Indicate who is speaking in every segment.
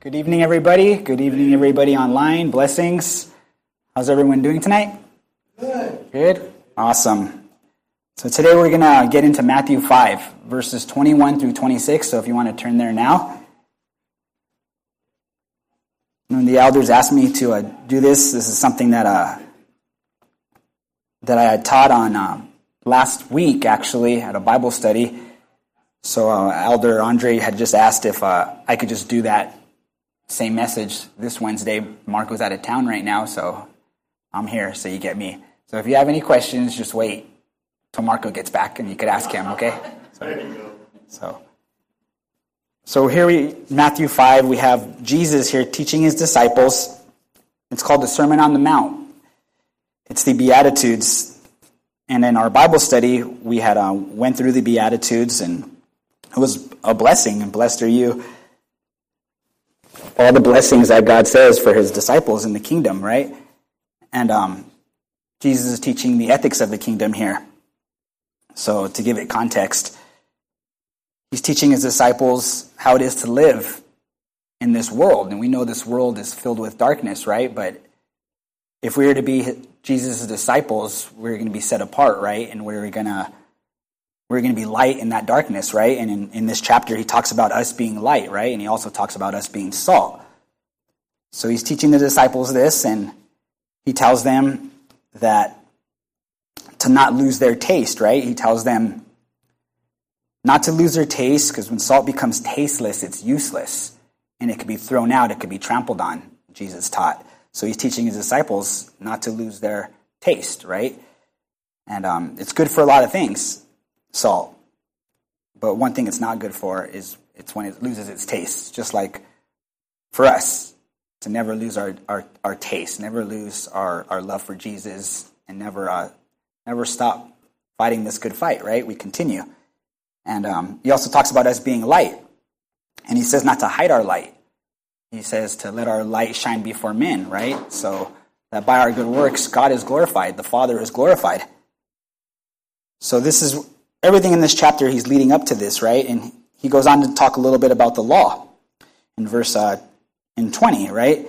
Speaker 1: Good evening, everybody. Good evening, everybody online. Blessings. How's everyone doing tonight?
Speaker 2: Good.
Speaker 1: Good? Awesome. So today we're going to get into Matthew 5, verses 21 through 26. So if you want to turn there now. When the elders asked me to do this is something that I had taught on last week, actually, at a Bible study. So Elder Andre had just asked if I could just do that same message this Wednesday. Mark was out of town right now, so I'm here, so you get me. So if you have any questions, just wait till Marco gets back and you could ask him, okay?
Speaker 2: There you go.
Speaker 1: So here Matthew 5, we have Jesus here teaching his disciples. It's called the Sermon on the Mount. It's the Beatitudes. And in our Bible study, we had went through the Beatitudes, and it was a blessing, and blessed are you. All the blessings that God says for his disciples in the kingdom, right? And Jesus is teaching the ethics of the kingdom here. So to give it context, he's teaching his disciples how it is to live in this world. And we know this world is filled with darkness, right? But if we were to be Jesus' disciples, we're going to be set apart, right? And we're going to be light in that darkness, right? And in this chapter, he talks about us being light, right? And he also talks about us being salt. So he's teaching the disciples this, and he tells them that to not lose their taste, right? He tells them not to lose their taste, because when salt becomes tasteless, it's useless. And it could be thrown out, it could be trampled on, Jesus taught. So he's teaching his disciples not to lose their taste, right? And it's good for a lot of things, salt. But one thing it's not good for is it's when it loses its taste. Just like for us, to never lose our taste, never lose our love for Jesus, and never stop fighting this good fight, right? We continue. And he also talks about us being light. And he says not to hide our light. He says to let our light shine before men, right? So that by our good works, God is glorified. The Father is glorified. So this is everything in this chapter. He's leading up to this, right? And he goes on to talk a little bit about the law in verse 20, right?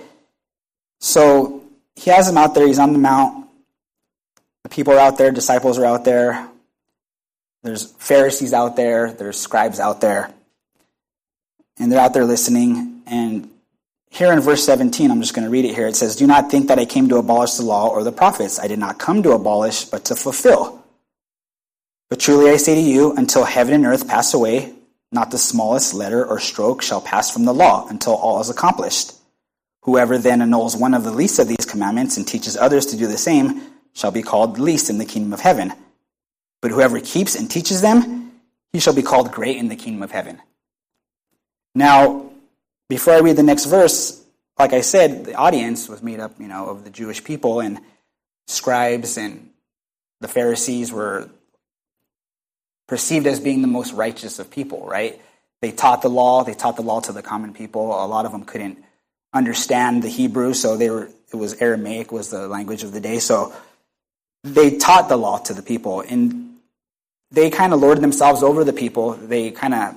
Speaker 1: So he has them out there. He's on the mount. The people are out there. Disciples are out there. There's Pharisees out there. There's scribes out there. And they're out there listening. And here in verse 17, I'm just going to read it here. It says, "Do not think that I came to abolish the law or the prophets. I did not come to abolish, but to fulfill. But truly I say to you, until heaven and earth pass away, not the smallest letter or stroke shall pass from the law until all is accomplished. Whoever then annuls one of the least of these commandments and teaches others to do the same shall be called least in the kingdom of heaven. But whoever keeps and teaches them, he shall be called great in the kingdom of heaven." Now, before I read the next verse, like I said, the audience was made up, of the Jewish people, and scribes and the Pharisees were perceived as being the most righteous of people, right? They taught the law to the common people. A lot of them couldn't understand the Hebrew, so it was Aramaic was the language of the day. So they taught the law to the people, and they kind of lorded themselves over the people. They kind of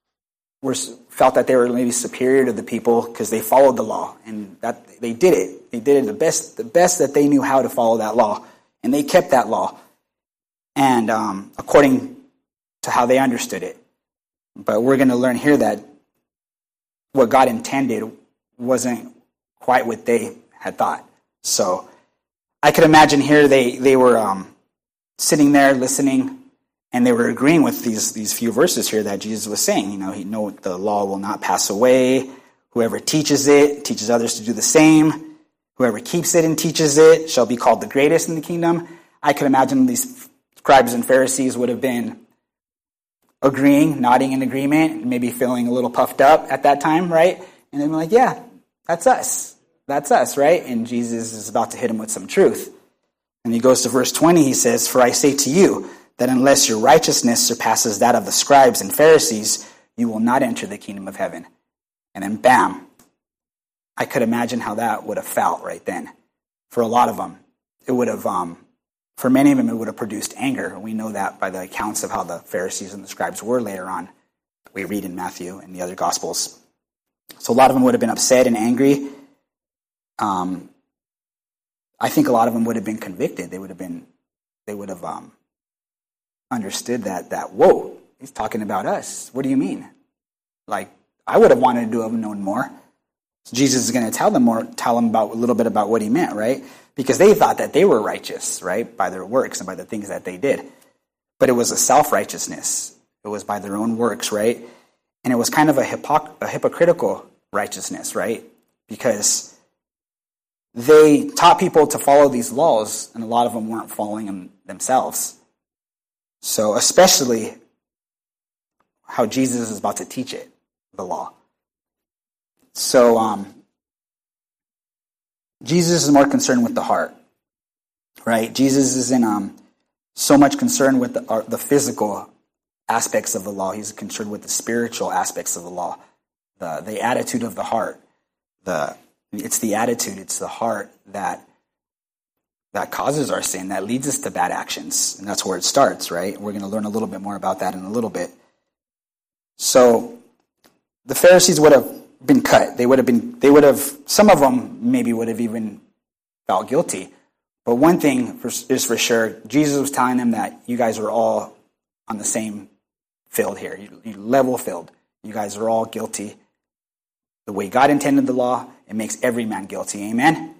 Speaker 1: felt that they were maybe superior to the people because they followed the law, and that they did it. They did it the best that they knew how to follow that law, and they kept that law, and according to how they understood it. But we're going to learn here that what God intended wasn't quite what they had thought. So I could imagine here they were sitting there listening, and they were agreeing with these few verses here that Jesus was saying. The law will not pass away. Whoever teaches it, teaches others to do the same. Whoever keeps it and teaches it shall be called the greatest in the kingdom. I could imagine these scribes and Pharisees would have been agreeing, nodding in agreement, maybe feeling a little puffed up at that time, right? And then we're like, yeah, that's us. That's us, right? And Jesus is about to hit him with some truth. And he goes to verse 20, he says, "For I say to you, that unless your righteousness surpasses that of the scribes and Pharisees, you will not enter the kingdom of heaven." And then bam. I could imagine how that would have felt right then. For a lot of them, it would have, for many of them, it would have produced anger. We know that by the accounts of how the Pharisees and the scribes were later on. We read in Matthew and the other Gospels. So a lot of them would have been upset and angry. I think a lot of them would have been convicted. They would have understood that, whoa, he's talking about us. What do you mean? Like, I would have wanted to have known more. So Jesus is going to tell them about a little bit about what he meant, right? Because they thought that they were righteous, right, by their works and by the things that they did. But it was a self-righteousness. It was by their own works, right? And it was kind of a hypocritical righteousness, right? Because they taught people to follow these laws, and a lot of them weren't following them themselves. So especially how Jesus is about to teach it, the law. So Jesus is more concerned with the heart, right? Jesus isn't so much concerned with the physical aspects of the law. He's concerned with the spiritual aspects of the law, the attitude of the heart. It's the attitude, it's the heart that causes our sin, that leads us to bad actions. And that's where it starts, right? We're going to learn a little bit more about that in a little bit. So the Pharisees would have been cut. Some of them maybe would have even felt guilty. But one thing is for sure, Jesus was telling them that you guys are all on the same field here. You level field. You guys are all guilty. The way God intended the law, it makes every man guilty. Amen?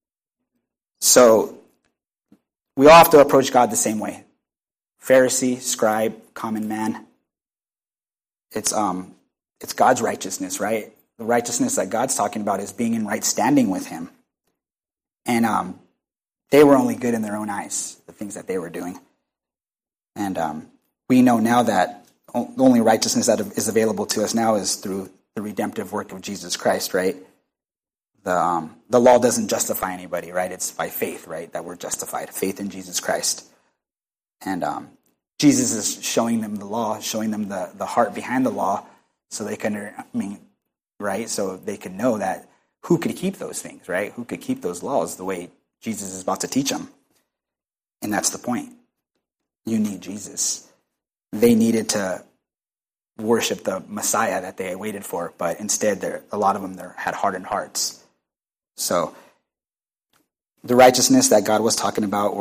Speaker 1: So we all have to approach God the same way. Pharisee, scribe, common man. It's God's righteousness, right? The righteousness that God's talking about is being in right standing with him. And they were only good in their own eyes, the things that they were doing. And we know now that the only righteousness that is available to us now is through the redemptive work of Jesus Christ, right? The law doesn't justify anybody, right? It's by faith, right, that we're justified. Faith in Jesus Christ. And Jesus is showing them the law, showing them the heart behind the law, so they can, right? So they can know that who could keep those things, right? Who could keep those laws the way Jesus is about to teach them. And that's the point. You need Jesus. They needed to worship the Messiah that they waited for, but instead, a lot of them had hardened hearts. So the righteousness that God was talking about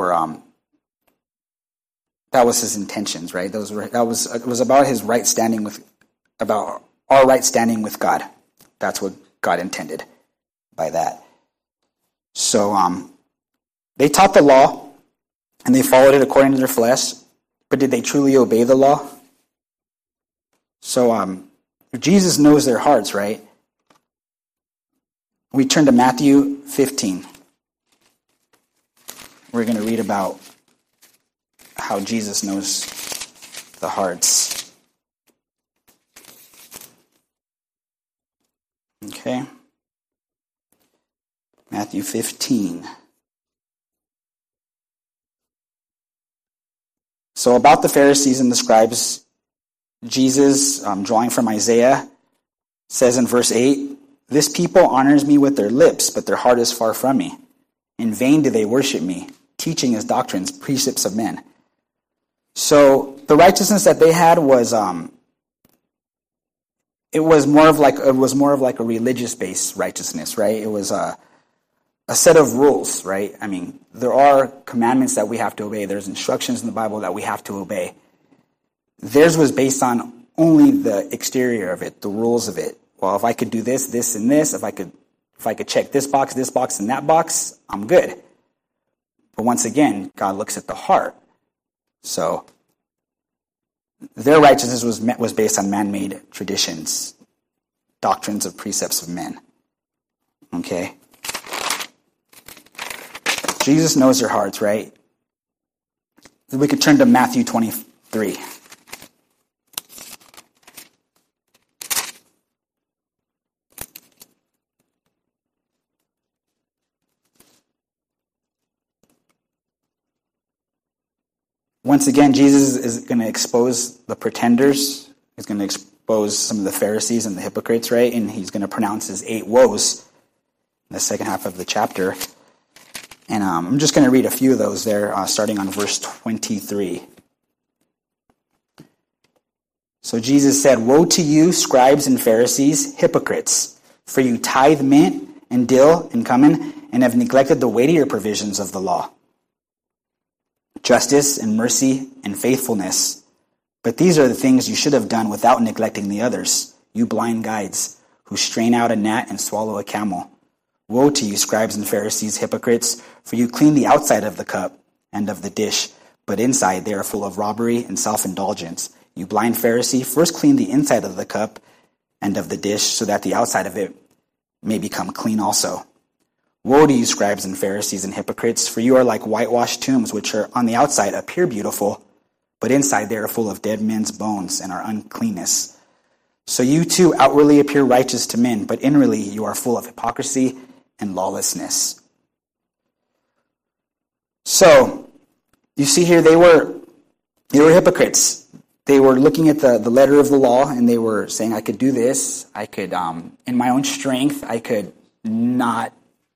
Speaker 1: that was his intentions, right? It was about his right standing about our right standing with God. That's what God intended by that. So they taught the law and they followed it according to their flesh, but did they truly obey the law? So Jesus knows their hearts, right? We turn to Matthew 15. We're going to read about how Jesus knows the hearts. Okay. Matthew 15. So about the Pharisees and the scribes, Jesus, drawing from Isaiah, says in verse 8, "This people honors me with their lips, but their heart is far from me. In vain do they worship me, teaching as doctrines, precepts of men." So the righteousness that they had was it was more of like a religious-based righteousness, right? It was a set of rules, right? There are commandments that we have to obey. There's instructions in the Bible that we have to obey. Theirs was based on only the exterior of it, the rules of it. Well, if I could do this, this, and this, if I could check this box, and that box, I'm good. But once again, God looks at the heart. So their righteousness was based on man-made traditions, doctrines of precepts of men. Okay? Jesus knows their hearts, right? We could turn to Matthew 23. Once again, Jesus is going to expose the pretenders. He's going to expose some of the Pharisees and the hypocrites, right? And he's going to pronounce his 8 woes in the second half of the chapter. And I'm just going to read a few of those there, starting on verse 23. So Jesus said, "Woe to you, scribes and Pharisees, hypocrites! For you tithe mint and dill and cumin, and have neglected the weightier provisions of the law, justice and mercy and faithfulness. But these are the things you should have done without neglecting the others, you blind guides, who strain out a gnat and swallow a camel. Woe to you, scribes and Pharisees, hypocrites, for you clean the outside of the cup and of the dish, but inside they are full of robbery and self-indulgence. You blind Pharisee, first clean the inside of the cup and of the dish, so that the outside of it may become clean also. Woe to you, scribes and Pharisees and hypocrites, for you are like whitewashed tombs, which are on the outside appear beautiful, but inside they are full of dead men's bones and are uncleanness. So you too outwardly appear righteous to men, but inwardly you are full of hypocrisy and lawlessness. So, you see here, they were hypocrites. They were looking at the letter of the law, and they were saying, I could do this. I could, in my own strength, I could not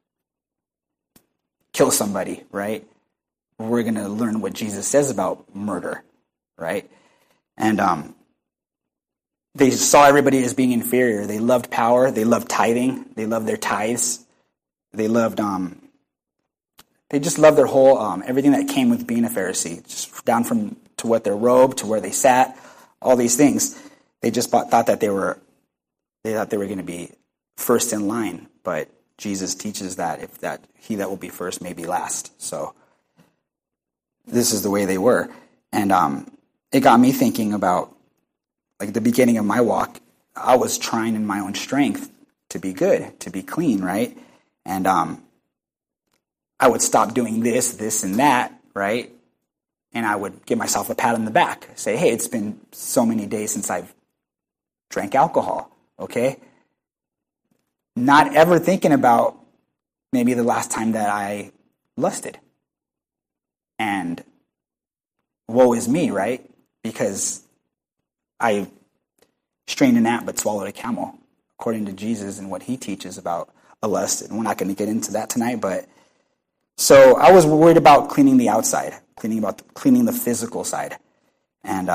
Speaker 1: kill somebody, right? We're going to learn what Jesus says about murder, right? And they saw everybody as being inferior. They loved power. They loved tithing. They loved their tithes. They loved, they just loved their whole, everything that came with being a Pharisee, just down from to what their robe, to where they sat, all these things. They just thought that they thought they were going to be first in line. But Jesus teaches that he that will be first may be last. So this is the way they were. And it got me thinking about, like, the beginning of my walk. I was trying in my own strength to be good, to be clean, right? And I would stop doing this, and that, right? And I would give myself a pat on the back. Say, hey, it's been so many days since I've drank alcohol, okay? Not ever thinking about maybe the last time that I lusted. And woe is me, right? Because I strained a gnat but swallowed a camel, according to Jesus and what he teaches about a lust. And we're not going to get into that tonight, but so I was worried about cleaning the outside, cleaning the physical side. And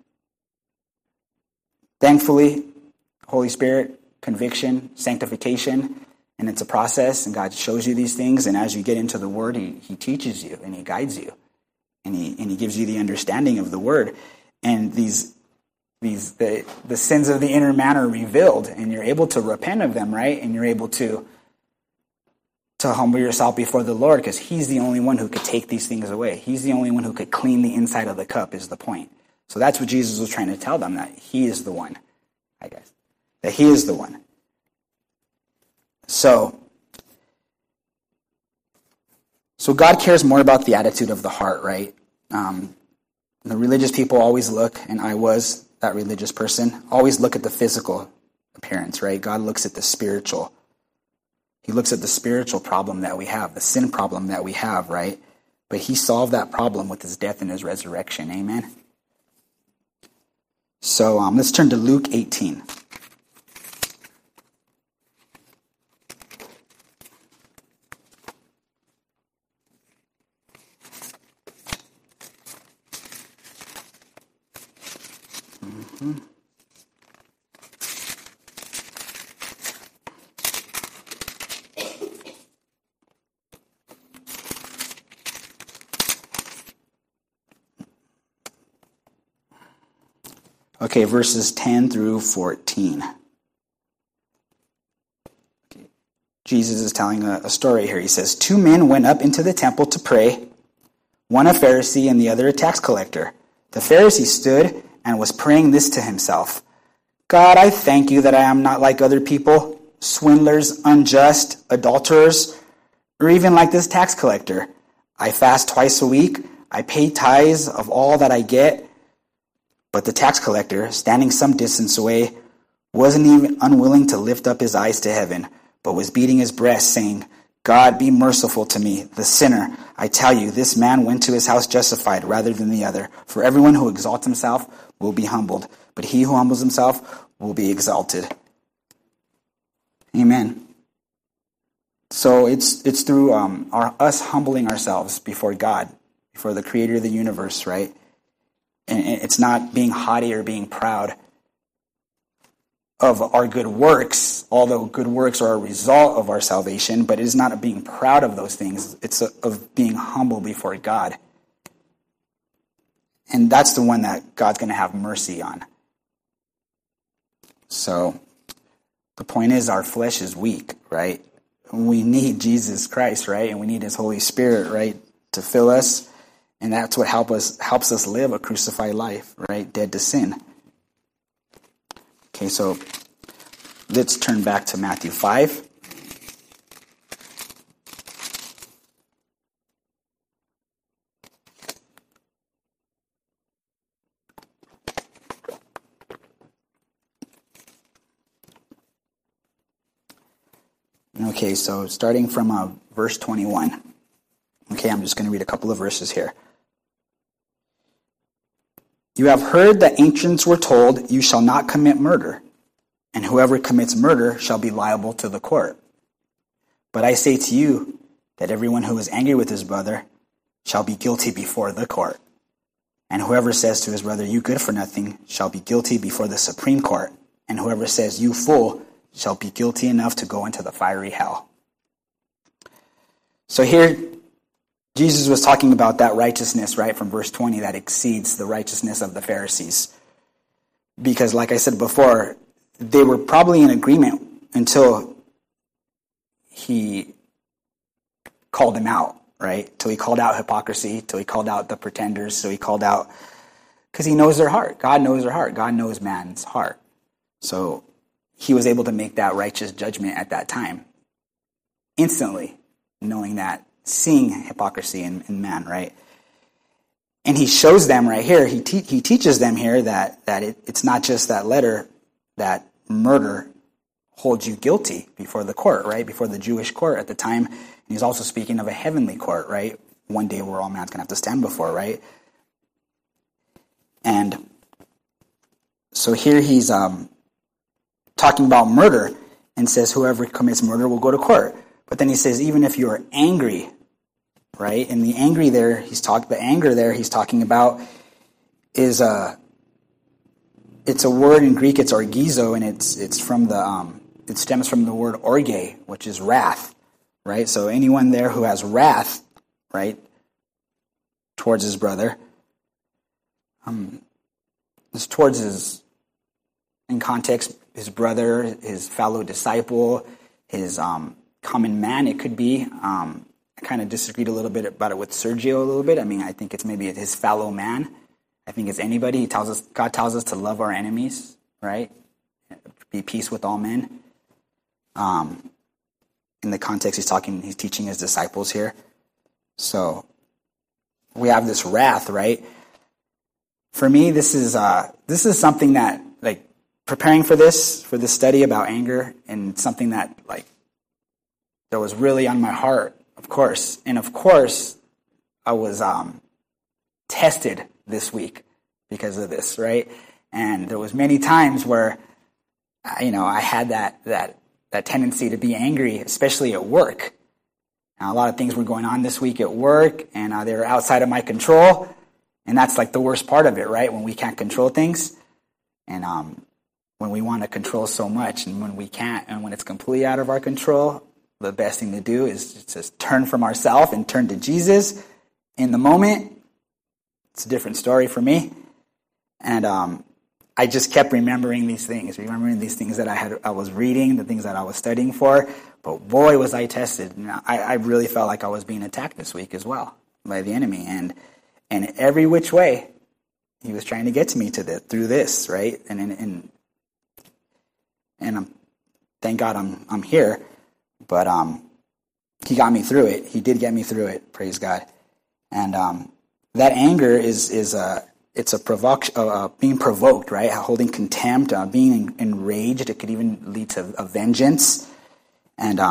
Speaker 1: thankfully, Holy Spirit, conviction, sanctification, and it's a process, and God shows you these things, and as you get into the Word, He teaches you, and He guides you, and He gives you the understanding of the Word, and the sins of the inner man are revealed, and you're able to repent of them, right? And you're able to humble yourself before the Lord, because He's the only one who could take these things away. He's the only one who could clean the inside of the cup, is the point. So that's what Jesus was trying to tell them, that He is the one, I guess. That He is the one. So God cares more about the attitude of the heart, right? The religious people always look, and I was that religious person, always look at the physical appearance, right? God looks at the spiritual. He looks at the spiritual problem that we have, the sin problem that we have, right? But He solved that problem with His death and His resurrection, amen? So let's turn to Luke 18. Okay, verses 10 through 14. Okay. Jesus is telling a story here. He says, 2 men went up into the temple to pray, one a Pharisee and the other a tax collector. The Pharisee stood and was praying this to himself: God, I thank you that I am not like other people, swindlers, unjust, adulterers, or even like this tax collector. I fast twice a week. I pay tithes of all that I get. But the tax collector, standing some distance away, wasn't even unwilling to lift up his eyes to heaven, but was beating his breast, saying, God, be merciful to me, the sinner. I tell you, this man went to his house justified rather than the other. For everyone who exalts himself will be humbled, but he who humbles himself will be exalted. Amen. So it's through us humbling ourselves before God, before the creator of the universe, right? And it's not being haughty or being proud. of our good works, although good works are a result of our salvation, but it is not of being proud of those things. It's of being humble before God. And that's the one that God's going to have mercy on. So the point is, our flesh is weak, right? We need Jesus Christ, right? And we need his Holy Spirit, right, to fill us. And that's what helps us live a crucified life, right? Dead to sin. Okay, so let's turn back to Matthew 5. Okay, so starting from verse 21. Okay, I'm just going to read a couple of verses here. You have heard that ancients were told, you shall not commit murder, and whoever commits murder shall be liable to the court. But I say to you that everyone who is angry with his brother shall be guilty before the court. And whoever says to his brother, you good for nothing, shall be guilty before the Supreme Court. And whoever says, you fool, shall be guilty enough to go into the fiery hell. So here, Jesus was talking about that righteousness, right, from verse 20, that exceeds the righteousness of the Pharisees. Because, like I said before, they were probably in agreement until he called them out, right? Till he called out hypocrisy, till he called out the pretenders, so he called out, because he knows their heart. God knows their heart. God knows man's heart. So he was able to make that righteous judgment at that time, instantly, knowing that, seeing hypocrisy in man, right? And he shows them right here, he teaches them here that it's not just that letter, that murder holds you guilty before the court, right? Before the Jewish court at the time. And he's also speaking of a heavenly court, right? One day where all man's going to have to stand before, right? And so here he's talking about murder and says whoever commits murder will go to court. But then he says even if you are angry, right? And the anger there he's talking about is it's a word in Greek. It's orgizo, and it's from it stems from the word orge, which is wrath, right? So anyone there who has wrath, right, towards his brother, is towards his, in context, his brother, his fellow disciple, his common man. It could be. I kind of disagreed a little bit about it with Sergio a little bit. I mean, I think it's maybe his fellow man. I think it's anybody. God tells us to love our enemies, right? Be peace with all men. In the context he's teaching his disciples here. So we have this wrath, right? For me, this is something that, like, preparing for this study about anger, and something that, like, that was really on my heart, of course. And of course, I was tested this week because of this, right? And there was many times where, I had that tendency to be angry, especially at work. Now, a lot of things were going on this week at work, and they were outside of my control. And that's like the worst part of it, right? When we can't control things, and when we want to control so much, and when we can't, and when it's completely out of our control, the best thing to do is just turn from ourselves and turn to Jesus in the moment. It's a different story for me. And I just kept remembering these things that I was reading, the things that I was studying for. But boy, was I tested. I really felt like I was being attacked this week as well by the enemy. And every which way, he was trying to get to me through this, right? And thank God I'm here. But he got me through it. He did get me through it. Praise God. And that anger is it's a being provoked, right? Holding contempt, being enraged. It could even lead to a vengeance. And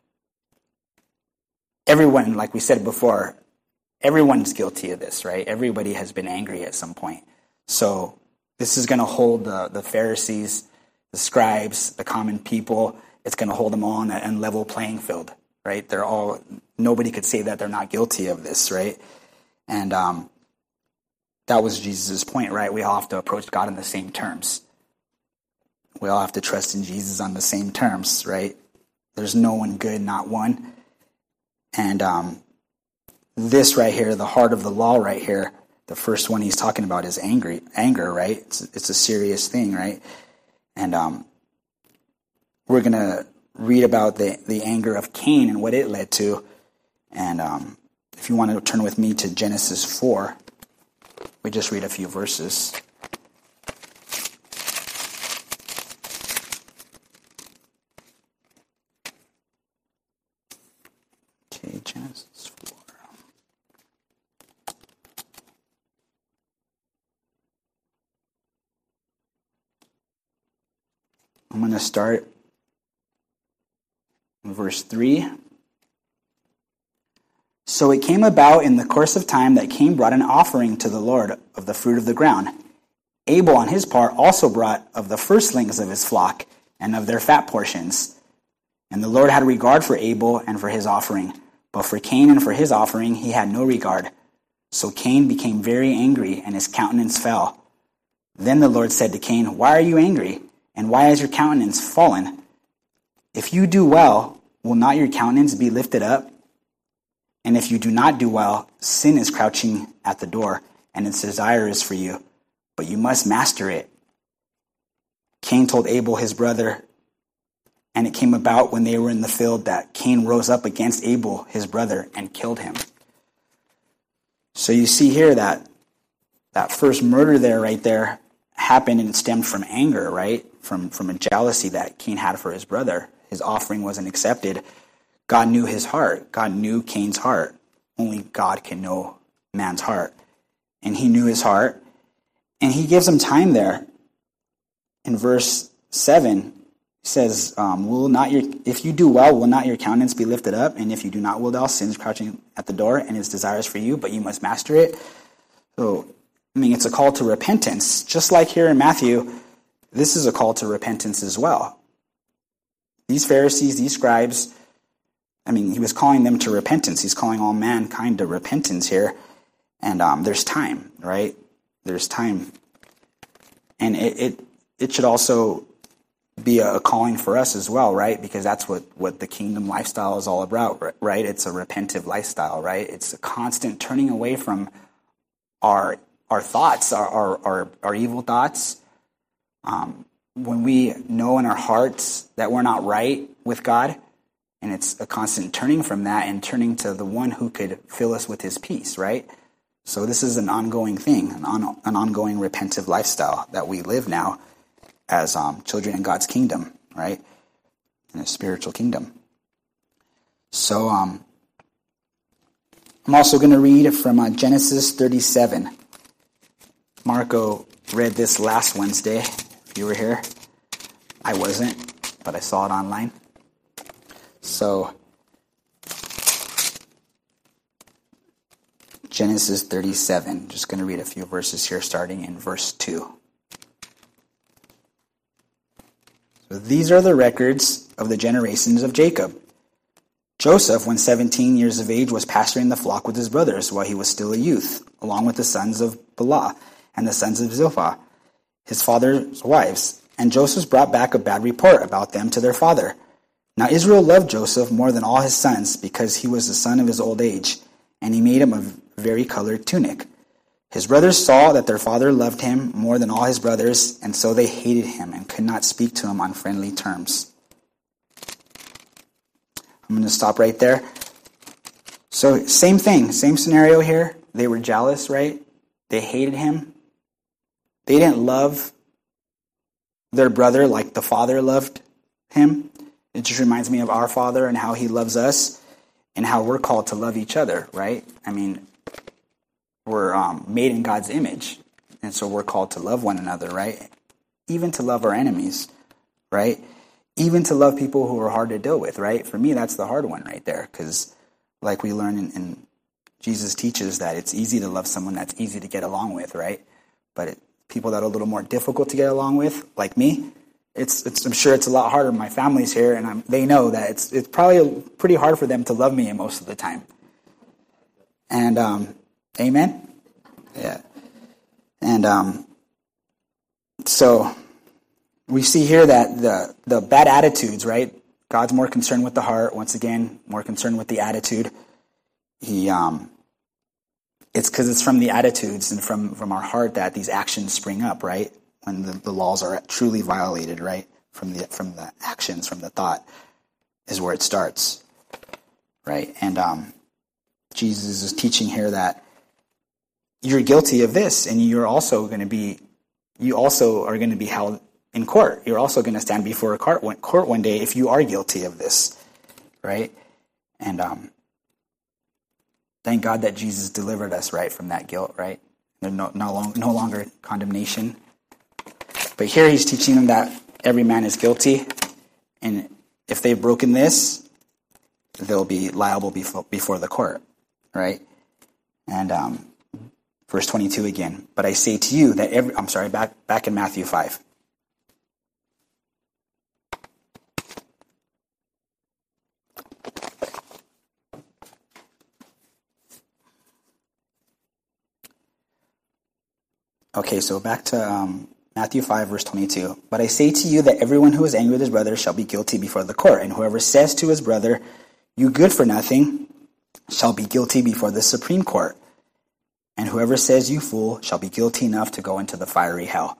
Speaker 1: everyone, like we said before, everyone's guilty of this, right? Everybody has been angry at some point. So this is going to hold the Pharisees, the scribes, the common people. It's going to hold them all on a level playing field, right? Nobody could say that they're not guilty of this, right? And that was Jesus' point, right? We all have to approach God in the same terms. We all have to trust in Jesus on the same terms, right? There's no one good, not one. And this right here, the heart of the law right here, the first one he's talking about is anger, right? It's a serious thing, right? And we're going to read about the anger of Cain and what it led to. And if you want to turn with me to Genesis 4, we just read a few verses. Okay, Genesis 4. I'm going to start in verse 3. So it came about in the course of time that Cain brought an offering to the Lord of the fruit of the ground. Abel on his part also brought of the firstlings of his flock and of their fat portions. And the Lord had regard for Abel and for his offering, but for Cain and for his offering he had no regard. So Cain became very angry, and his countenance fell. Then the Lord said to Cain, "Why are you angry? And why has your countenance fallen? If you do well, will not your countenance be lifted up? And if you do not do well, sin is crouching at the door, and its desire is for you, but you must master it." Cain told Abel his brother, and it came about when they were in the field that Cain rose up against Abel his brother and killed him. So you see here that first murder there, right there, happened and it stemmed from anger, right? From a jealousy that Cain had for his brother. His offering wasn't accepted. God knew his heart. God knew Cain's heart. Only God can know man's heart. And he knew his heart. And he gives him time there. In verse 7, he says, if you do well, will not your countenance be lifted up? And if you do not, will thou sin is crouching at the door, and its desires for you, but you must master it. So, it's a call to repentance. Just like here in Matthew, this is a call to repentance as well. These Pharisees, these scribes, he was calling them to repentance. He's calling all mankind to repentance here. And there's time, right? There's time. And it should also be a calling for us as well, right? Because that's what the kingdom lifestyle is all about, right? It's a repentive lifestyle, right? It's a constant turning away from our thoughts, our evil thoughts. When we know in our hearts that we're not right with God, and it's a constant turning from that and turning to the one who could fill us with his peace, right? So this is an ongoing thing, an ongoing repentive lifestyle that we live now as children in God's kingdom, right? In a spiritual kingdom. So I'm also going to read from Genesis 37. Marco read this last Wednesday, if you were here. I wasn't, but I saw it online. So, Genesis 37. Just going to read a few verses here, starting in verse 2. So these are the records of the generations of Jacob. Joseph, when 17 years of age, was pasturing the flock with his brothers while he was still a youth, along with the sons of Bela and the sons of Zilpah, his father's wives. And Joseph brought back a bad report about them to their father. Now Israel loved Joseph more than all his sons, because he was the son of his old age, and he made him a vari-colored tunic. His brothers saw that their father loved him more than all his brothers, and so they hated him and could not speak to him on friendly terms. I'm going to stop right there. So same thing, same scenario here. They were jealous, right? They hated him. They didn't love their brother like the father loved him. It just reminds me of our Father and how he loves us and how we're called to love each other, right? We're made in God's image, and so we're called to love one another, right? Even to love our enemies, right? Even to love people who are hard to deal with, right? For me, that's the hard one right there, because like we learn in Jesus teaches that it's easy to love someone that's easy to get along with, right? But people that are a little more difficult to get along with, like me, I'm sure it's a lot harder. My family's here, and they know that it's probably pretty hard for them to love me most of the time. And amen? Yeah. And so we see here that the bad attitudes, right? God's more concerned with the heart. Once again, more concerned with the attitude. It's because it's from the attitudes and from our heart that these actions spring up, right? When the laws are truly violated, right? From the actions, from the thought, is where it starts, right? And Jesus is teaching here that you're guilty of this, and you also are going to be held in court. You're also going to stand before a court one day if you are guilty of this, right? And thank God that Jesus delivered us, right, from that guilt, right? There's no longer condemnation. But here he's teaching them that every man is guilty, and if they've broken this, they'll be liable before the court, right? And verse 22 again. But I say to you that back in Matthew 5. Okay, so back to Matthew 5, verse 22. But I say to you that everyone who is angry with his brother shall be guilty before the court, and whoever says to his brother, you good for nothing, shall be guilty before the Supreme Court. And whoever says, you fool, shall be guilty enough to go into the fiery hell.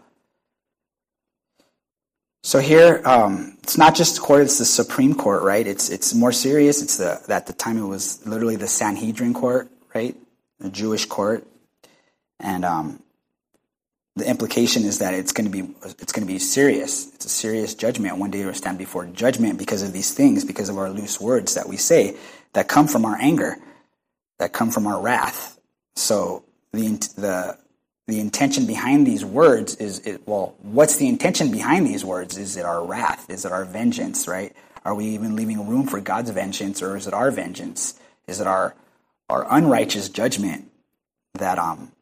Speaker 1: So here, it's not just court, it's the Supreme Court, right? It's more serious. It's at the time it was literally the Sanhedrin court, right? The Jewish court. And the implication is that it's going to be serious. It's a serious judgment. One day we'll stand before judgment because of these things, because of our loose words that we say, that come from our anger, that come from our wrath. So the intention behind these words what's the intention behind these words? Is it our wrath? Is it our vengeance, right? Are we even leaving room for God's vengeance, or is it our vengeance? Is it our unrighteous judgment that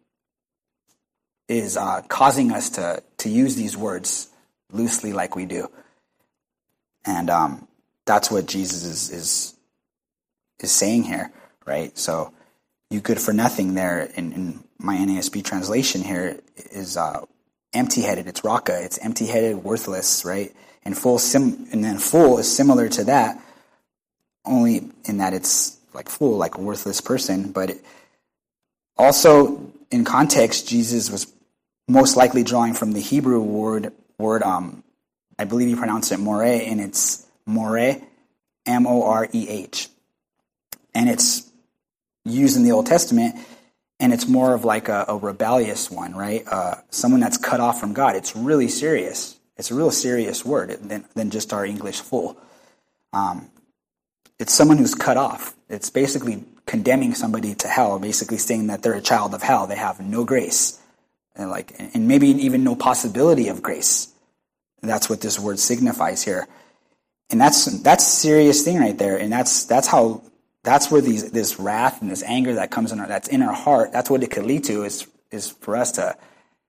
Speaker 1: is causing us to use these words loosely like we do? And that's what Jesus is saying here, right? So you good for nothing there in my NASB translation here is empty-headed. It's raka. It's empty-headed, worthless, right? And full is similar to that, only in that it's like fool, like a worthless person. But also in context, Jesus was most likely drawing from the Hebrew word. I believe you pronounce it moreh, and it's moreh, M-O-R-E-H, and it's used in the Old Testament, and it's more of like a rebellious one, right? Someone that's cut off from God. It's really serious. It's a real serious word than just our English fool. It's someone who's cut off. It's basically condemning somebody to hell, basically saying that they're a child of hell. They have no grace, and maybe even no possibility of grace. That's what this word signifies here, and that's a serious thing right there. And that's where this wrath and this anger that comes that's in our heart. That's what it could lead to is for us to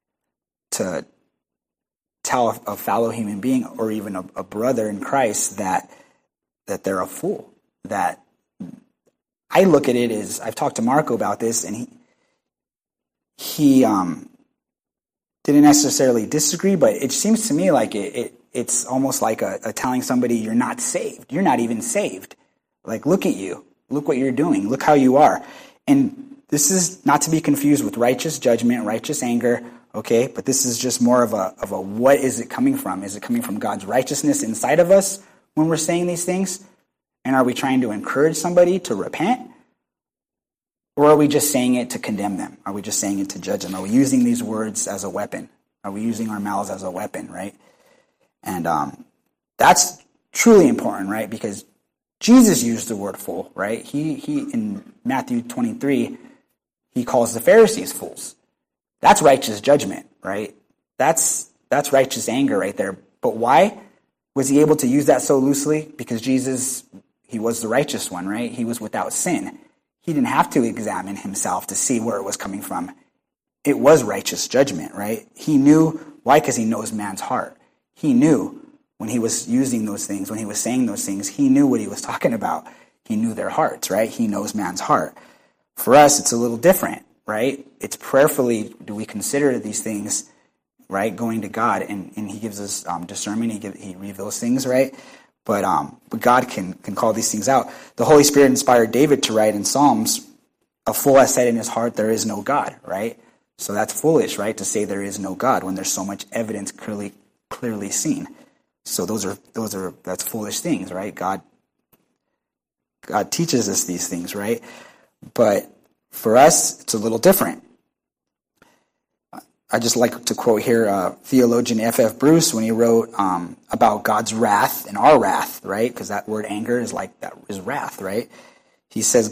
Speaker 1: tell a fellow human being or even a brother in Christ that they're a fool. That I look at it as, I've talked to Marco about this, and he didn't necessarily disagree, but it seems to me like it's almost like a telling somebody you're not saved. You're not even saved. Like, look at you. Look what you're doing. Look how you are. And this is not to be confused with righteous judgment, righteous anger, okay? But this is just more of a what is it coming from? Is it coming from God's righteousness inside of us when we're saying these things? And are we trying to encourage somebody to repent? Or are we just saying it to condemn them? Are we just saying it to judge them? Are we using these words as a weapon? Are we using our mouths as a weapon, right? And that's truly important, right? Because Jesus used the word fool, right? He in Matthew 23, he calls the Pharisees fools. That's righteous judgment, right? That's righteous anger right there. But why was he able to use that so loosely? Because Jesus, he was the righteous one, right? He was without sin. He didn't have to examine himself to see where it was coming from. It was righteous judgment, right? He knew. Why? Because he knows man's heart. He knew when he was using those things, when he was saying those things, he knew what he was talking about. He knew their hearts, right? He knows man's heart. For us, it's a little different, right? It's prayerfully do we consider these things right? Going to God, and he gives us discernment. He reveals things, right? But God can call these things out. The Holy Spirit inspired David to write in Psalms, "A fool has said in his heart, there is no God," right? So that's foolish, right? To say there is no God when there's so much evidence clearly seen. So that's foolish things, right? God teaches us these things, right? But for us, it's a little different. I just like to quote here theologian F.F. Bruce when he wrote about God's wrath and our wrath, right? Because that word anger is wrath, right? He says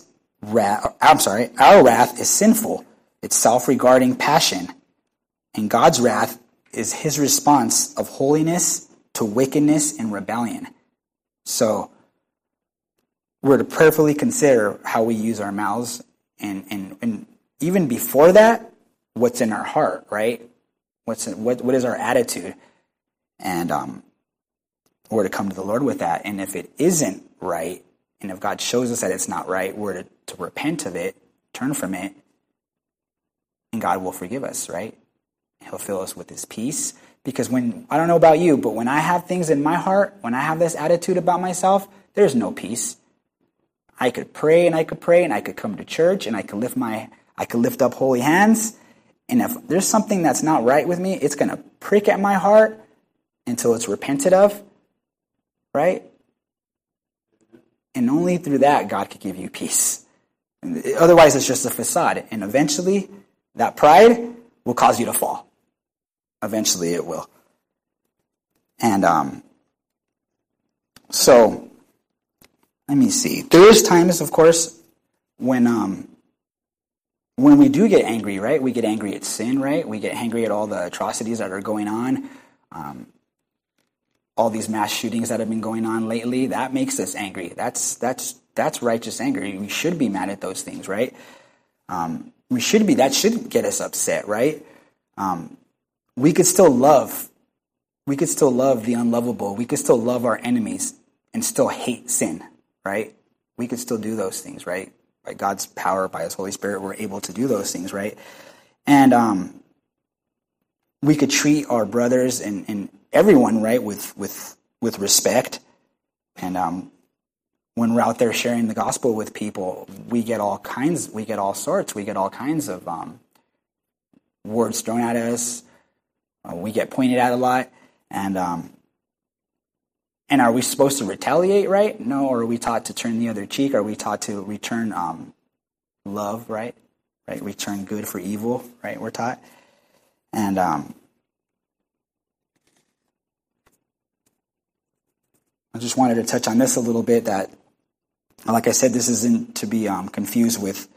Speaker 1: our wrath is sinful. It's self-regarding passion. And God's wrath is his response of holiness to wickedness and rebellion. So we're to prayerfully consider how we use our mouths, and even before that, what's in our heart, right? What is our attitude? And we're to come to the Lord with that. And if it isn't right, and if God shows us that it's not right, we're to repent of it, turn from it, and God will forgive us, right? He'll fill us with his peace. Because I don't know about you, but when I have things in my heart, when I have this attitude about myself, there's no peace. I could pray and I could come to church and I could lift up holy hands. And if there's something that's not right with me, it's going to prick at my heart until it's repented of, right? And only through that God could give you peace. Otherwise, it's just a facade. And eventually, that pride will cause you to fall. Eventually, it will. And so, let me see. There is times, of course, when we do get angry, right? We get angry at sin, right? We get angry at all the atrocities that are going on. All these mass shootings that have been going on lately, that makes us angry. That's righteous anger. We should be mad at those things, right? That should get us upset, right? We could still love the unlovable. We could still love our enemies and still hate sin, right? We could still do those things, right? By God's power, by his Holy Spirit, we're able to do those things, right? And we could treat our brothers and everyone, right, with respect. And when we're out there sharing the gospel with people, we get all kinds of words thrown at us. We get pointed at a lot. And are we supposed to retaliate, right? No. Or are we taught to turn the other cheek? Are we taught to return love, right? Right? Return good for evil, right? We're taught. And I just wanted to touch on this a little bit, that, like I said, this isn't to be confused with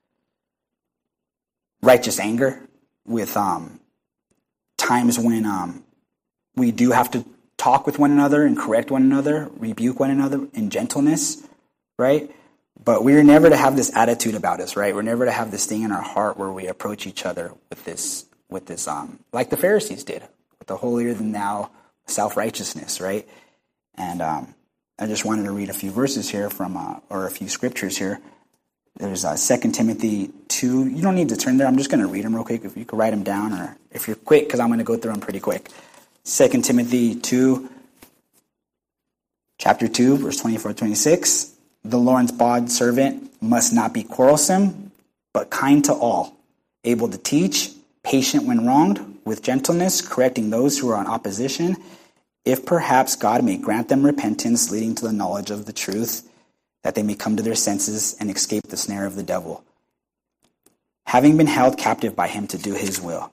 Speaker 1: righteous anger, with times when we do have to talk with one another and correct one another, rebuke one another in gentleness, right? But we're never to have this attitude about us, right? We're never to have this thing in our heart where we approach each other with this like the Pharisees did, with the holier-than-thou self-righteousness, right? And I just wanted to read a few verses here or a few scriptures here. There's 2 Timothy 2. You don't need to turn there. I'm just going to read them real quick. If you could write them down, or if you're quick, because I'm going to go through them pretty quick. 2 Timothy 2, chapter 2, verse 24-26. The Lord's bondservant must not be quarrelsome, but kind to all, able to teach, patient when wronged, with gentleness, correcting those who are in opposition, if perhaps God may grant them repentance leading to the knowledge of the truth, that they may come to their senses and escape the snare of the devil, having been held captive by him to do his will.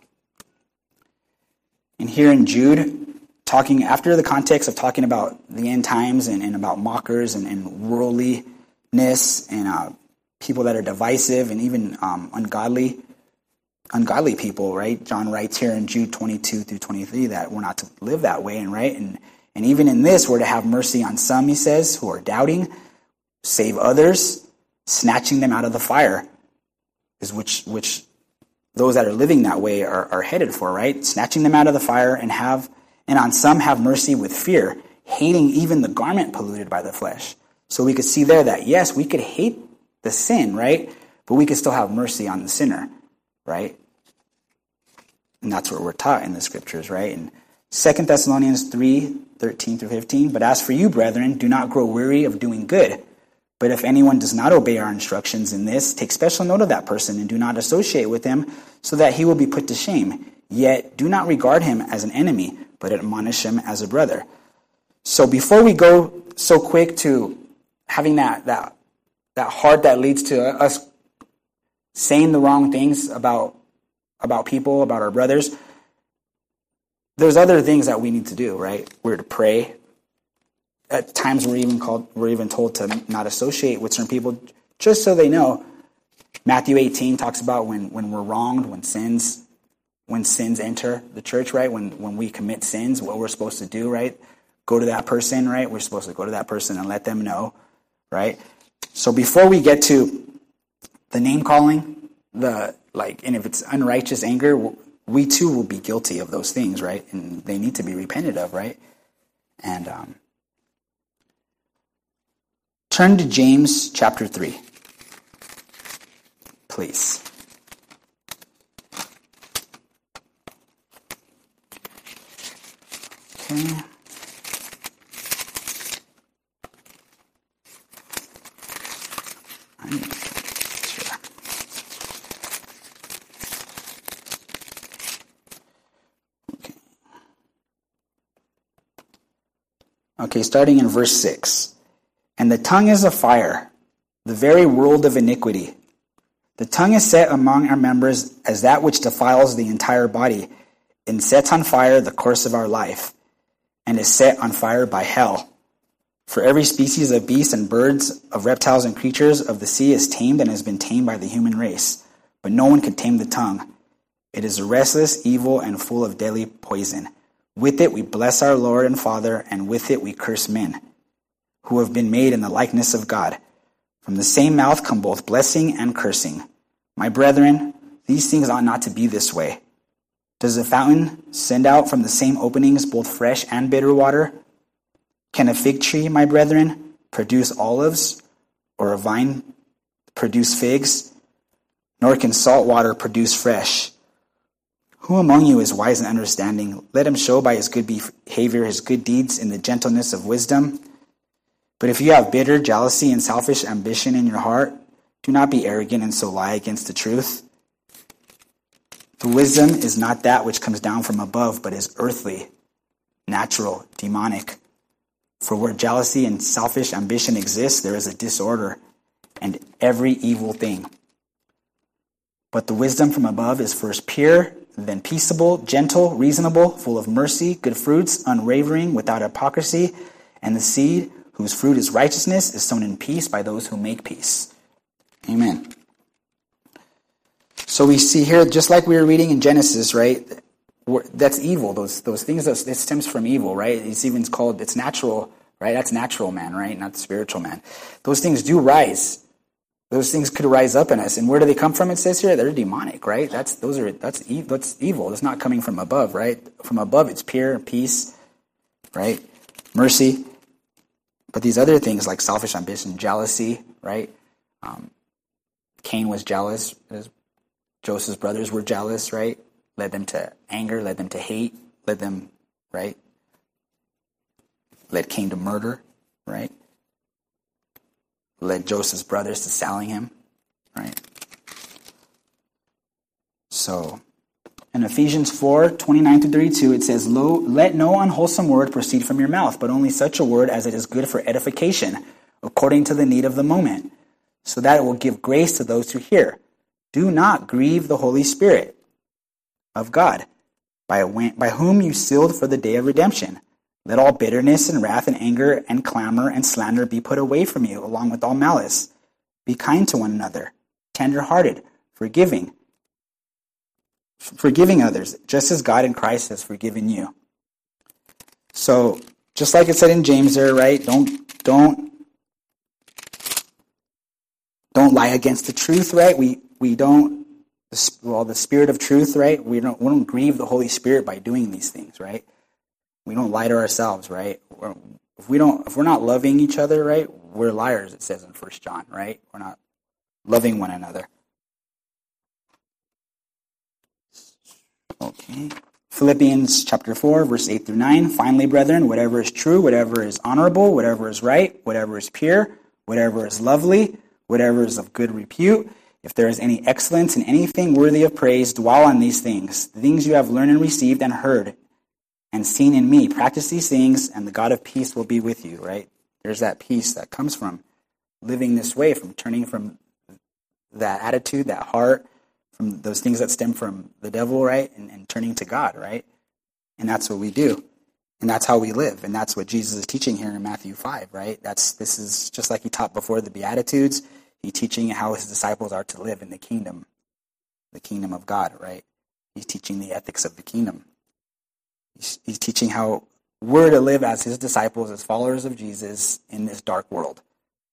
Speaker 1: And here in Jude, talking after the context of talking about the end times and about mockers and worldliness and people that are divisive and even ungodly people, right? John writes here in Jude 22-23 that we're not to live that way, and even in this, we're to have mercy on some, he says, who are doubting, save others, snatching them out of the fire, is which those that are living that way are headed for, right? Snatching them out of the fire, and on some have mercy with fear, hating even the garment polluted by the flesh. So we could see there that, yes, we could hate the sin, right? But we could still have mercy on the sinner, right? And that's what we're taught in the scriptures, right? In 2 Thessalonians 3:13-15, but as for you, brethren, do not grow weary of doing good. But if anyone does not obey our instructions in this, take special note of that person and do not associate with him so that he will be put to shame. Yet do not regard him as an enemy, but admonish him as a brother. So before we go so quick to having that heart that leads to us saying the wrong things about people, about our brothers, there's other things that we need to do, right? We're to pray. At times we're even told to not associate with certain people just so they know. Matthew 18 talks about when we're wronged, when sins enter the church, right? When we commit sins, what we're supposed to do, right? Go to that person, right? We're supposed to go to that person and let them know, right? So before we get to the name calling, and if it's unrighteous anger, we too will be guilty of those things, right? And they need to be repented of, right? And turn to James chapter 3, please. Okay. Okay, starting in verse 6. And the tongue is a fire, the very world of iniquity. The tongue is set among our members as that which defiles the entire body, and sets on fire the course of our life, and is set on fire by hell. For every species of beasts and birds, of reptiles and creatures of the sea is tamed and has been tamed by the human race. But no one can tame the tongue. It is restless, evil, and full of deadly poison. With it we bless our Lord and Father, and with it we curse men, who have been made in the likeness of God. From the same mouth come both blessing and cursing. My brethren, these things ought not to be this way. Does a fountain send out from the same openings both fresh and bitter water? Can a fig tree, my brethren, produce olives, or a vine produce figs? Nor can salt water produce fresh. Who among you is wise and understanding? Let him show by his good behavior his good deeds in the gentleness of wisdom. But if you have bitter jealousy and selfish ambition in your heart, do not be arrogant and so lie against the truth. The wisdom is not that which comes down from above, but is earthly, natural, demonic. For where jealousy and selfish ambition exist, there is a disorder and every evil thing. But the wisdom from above is first pure, then peaceable, gentle, reasonable, full of mercy, good fruits, unwavering, without hypocrisy, and the seed whose fruit is righteousness is sown in peace by those who make peace. Amen. So we see here, just like we were reading in Genesis, right? That's evil. Those things, it stems from evil, right? It's even called, it's natural, right? That's natural man, right? Not spiritual man. Those things do rise. Those things could rise up in us. And where do they come from, it says here? They're demonic, right? That's evil. It's not coming from above, right? From above, it's pure, peace, right? Mercy. But these other things like selfish ambition, jealousy, right? Cain was jealous. Joseph's brothers were jealous, right? Led them to anger, led them to hate, led them, right? Led Cain to murder, right? Led Joseph's brothers to selling him, right? So, in Ephesians 4:29-32, it says, let no unwholesome word proceed from your mouth, but only such a word as it is good for edification, according to the need of the moment, so that it will give grace to those who hear. Do not grieve the Holy Spirit of God, by whom you sealed for the day of redemption. Let all bitterness and wrath and anger and clamor and slander be put away from you, along with all malice. Be kind to one another, tender-hearted, forgiving others, just as God in Christ has forgiven you. So, just like it said in James there, right? Don't lie against the truth, right? We don't, the Spirit of truth, right? We don't grieve the Holy Spirit by doing these things, right? We don't lie to ourselves, right? If we're not loving each other, right, we're liars, it says in 1 John, right? We're not loving one another. Okay. Philippians chapter 4, verse 8 through 9. Finally, brethren, whatever is true, whatever is honorable, whatever is right, whatever is pure, whatever is lovely, whatever is of good repute, if there is any excellence in anything worthy of praise, dwell on these things. The things you have learned and received and heard and seen in me. Practice these things, and the God of peace will be with you, right? There's that peace that comes from living this way, from turning from that attitude, that heart, from those things that stem from the devil, right? And turning to God, right? And that's what we do. And that's how we live. And that's what Jesus is teaching here in Matthew 5, right? This is just like he taught before the Beatitudes. He's teaching how his disciples are to live in the kingdom of God, right? He's teaching the ethics of the kingdom. He's teaching how we're to live as his disciples, as followers of Jesus in this dark world.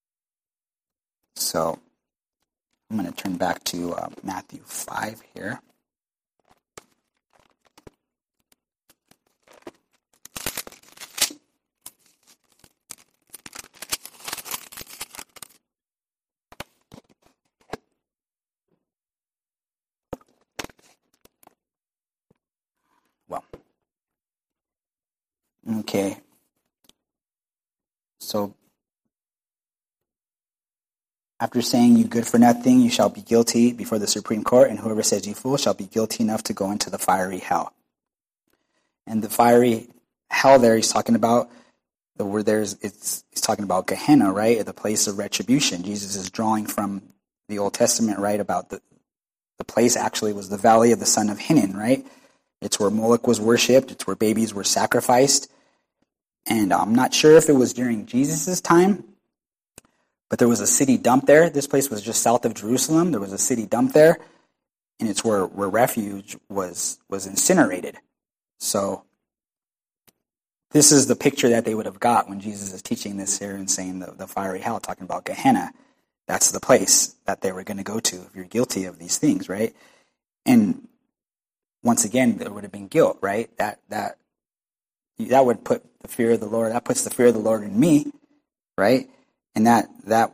Speaker 1: So I'm going to turn back to Matthew 5 here. Well, okay. So, after saying you good for nothing, you shall be guilty before the Supreme Court, and whoever says you fool shall be guilty enough to go into the fiery hell. And the fiery hell there he's talking about, the word there is, he's talking about Gehenna, right? The place of retribution. Jesus is drawing from the Old Testament, right? About the place actually was the valley of the son of Hinnom, right? It's where Moloch was worshipped. It's where babies were sacrificed. And I'm not sure if it was during Jesus' time, but there was a city dump there. This place was just south of Jerusalem. There was a city dump there, and it's where refuge was incinerated. So this is the picture that they would have got when Jesus is teaching this here and saying the fiery hell, talking about Gehenna. That's the place that they were going to go to if you're guilty of these things, right? And once again, there would have been guilt, right? That would put the fear of the Lord. That puts the fear of the Lord in me, right? And that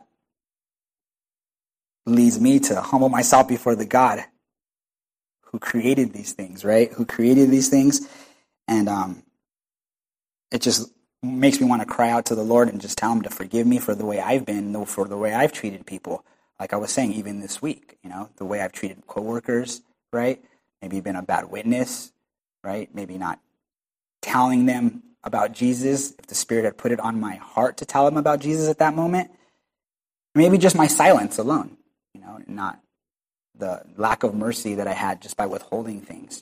Speaker 1: leads me to humble myself before the God who created these things, right? Who created these things. And it just makes me want to cry out to the Lord and just tell him to forgive me for the way I've been, for the way I've treated people. Like I was saying, even this week, the way I've treated coworkers, right? Maybe been a bad witness, right? Maybe not telling them about Jesus, if the Spirit had put it on my heart to tell them about Jesus at that moment. Maybe just my silence alone, not the lack of mercy that I had just by withholding things,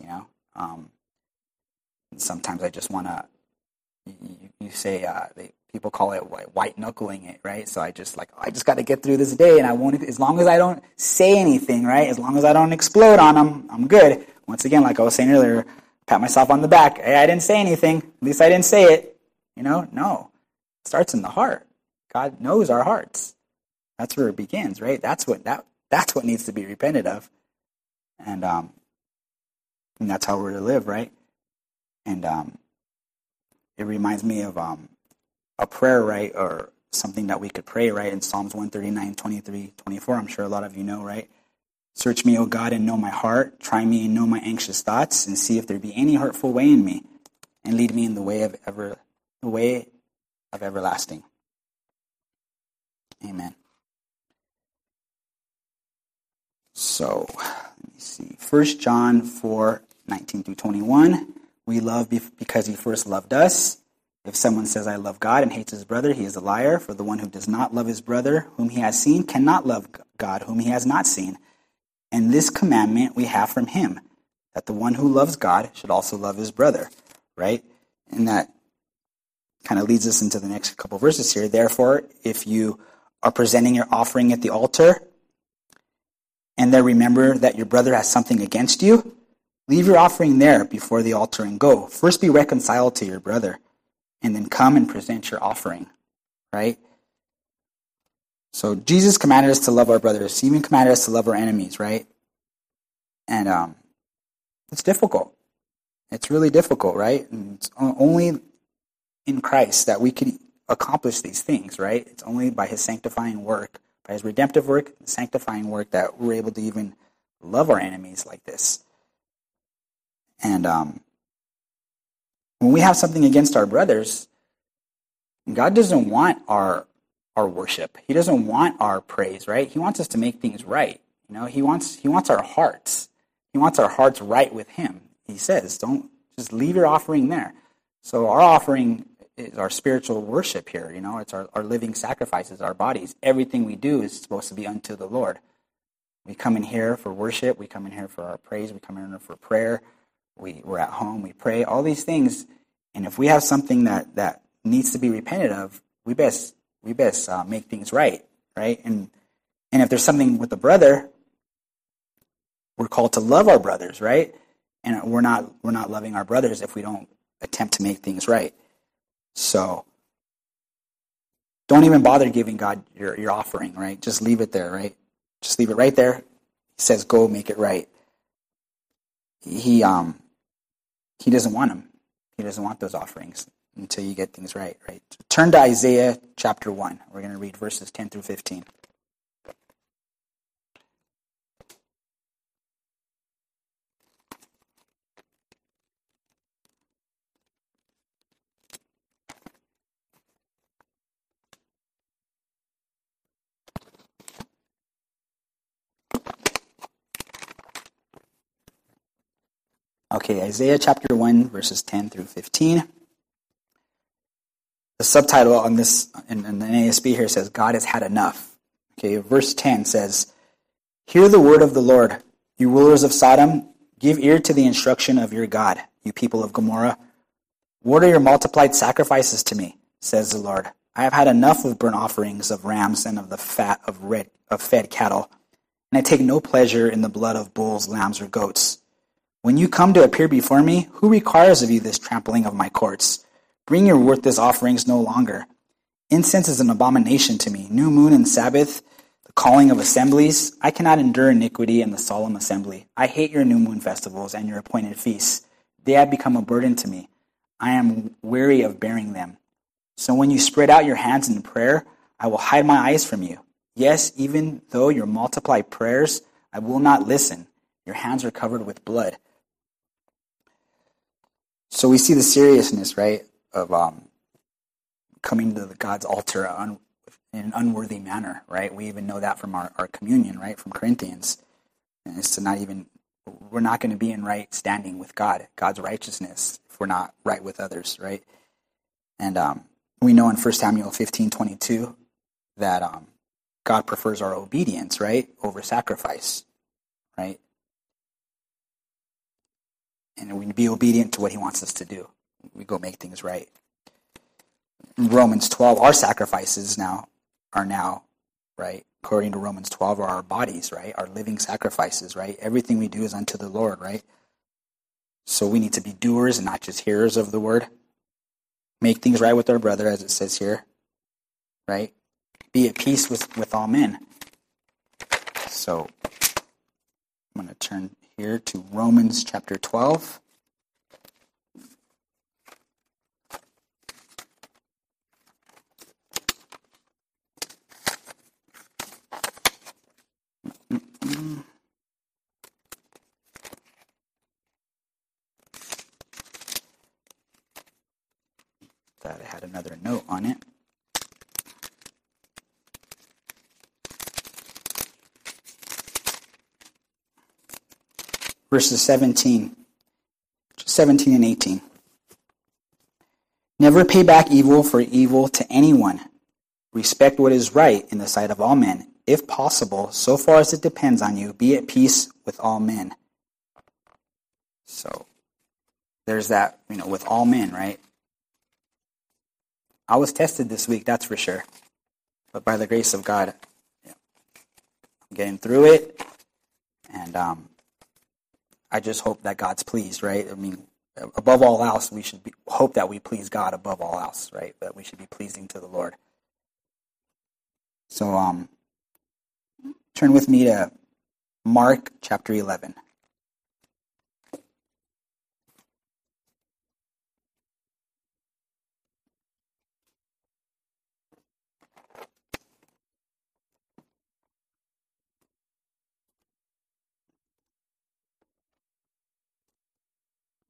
Speaker 1: Sometimes I just want to, you say, people call it white knuckling it, right? So I just got to get through this day, and I won't, as long as I don't say anything, right? As long as I don't explode on them, I'm good. Once again, like I was saying earlier, pat myself on the back. Hey, I didn't say anything. At least I didn't say it. No. It starts in the heart. God knows our hearts. That's where it begins, right? That's what needs to be repented of. And that's how we're to live, right? And it reminds me of a prayer, right? Or something that we could pray, right? In Psalms 139, 23, 24. I'm sure a lot of you know, right? Search me, O God, and know my heart. Try me and know my anxious thoughts, and see if there be any hurtful way in me, and lead me in the way of everlasting. Amen. So, let me see. 1 John 4, 19 through 21. We love because he first loved us. If someone says, I love God, and hates his brother, he is a liar. For the one who does not love his brother, whom he has seen, cannot love God, whom he has not seen. And this commandment we have from him, that the one who loves God should also love his brother, right? And that kind of leads us into the next couple verses here. Therefore, if you are presenting your offering at the altar, and there remember that your brother has something against you, leave your offering there before the altar and go. First be reconciled to your brother, and then come and present your offering, right? So Jesus commanded us to love our brothers. He even commanded us to love our enemies, right? And it's difficult. It's really difficult, right? And it's only in Christ that we can accomplish these things, right? It's only by his sanctifying work, by his redemptive work, the sanctifying work, that we're able to even love our enemies like this. And when we have something against our brothers, God doesn't want our worship. He doesn't want our praise, right? He wants us to make things right. He wants our hearts. He wants our hearts right with him. He says, don't just leave your offering there. So our offering is our spiritual worship here. It's our living sacrifices, our bodies. Everything we do is supposed to be unto the Lord. We come in here for worship. We come in here for our praise. We come in here for prayer. We're at home. We pray. All these things. And if we have something that needs to be repented of, we best make things right? And if there's something with a brother, we're called to love our brothers, right? And we're not loving our brothers if we don't attempt to make things right. So don't even bother giving God your offering, right? Just leave it there, right? Just leave it right there. He says, go make it right. He doesn't want them. He doesn't want those offerings until you get things right? Turn to Isaiah chapter 1. We're going to read verses 10 through 15. Okay, Isaiah chapter 1, verses 10 through 15. The subtitle on this, in the NASB here says, God has had enough. Okay, verse 10 says, hear the word of the Lord, you rulers of Sodom, give ear to the instruction of your God, you people of Gomorrah. What are your multiplied sacrifices to me, says the Lord? I have had enough of burnt offerings of rams and of the fat of fed cattle, and I take no pleasure in the blood of bulls, lambs, or goats. When you come to appear before me, who requires of you this trampling of my courts? Bring your worthless offerings no longer. Incense is an abomination to me. New moon and Sabbath, the calling of assemblies. I cannot endure iniquity in the solemn assembly. I hate your new moon festivals and your appointed feasts. They have become a burden to me. I am weary of bearing them. So when you spread out your hands in prayer, I will hide my eyes from you. Yes, even though you multiply prayers, I will not listen. Your hands are covered with blood. So we see the seriousness, right, of coming to God's altar in an unworthy manner, right? We even know that from our communion, right, from Corinthians. And it's to we're not going to be in right standing with God, God's righteousness, if we're not right with others, right? And we know in 1 Samuel 15:22 that God prefers our obedience, right, over sacrifice, right? And we be obedient to what he wants us to do. We go make things right. In Romans 12, our sacrifices are now, right? According to Romans 12, are our bodies, right? Our living sacrifices, right? Everything we do is unto the Lord, right? So we need to be doers and not just hearers of the word. Make things right with our brother, as it says here, right? Be at peace with all men. So I'm going to turn here to Romans chapter 12. Thought I had another note on it. Verses 17 and 18. Never pay back evil for evil to anyone. Respect what is right in the sight of all men. If possible, so far as it depends on you, be at peace with all men. So, there's that, with all men, right? I was tested this week, that's for sure. But by the grace of God, I'm getting through it. And I just hope that God's pleased, right? Above all else, we should hope that we please God above all else, right? That we should be pleasing to the Lord. So, turn with me to Mark chapter 11.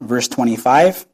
Speaker 1: Verse 25.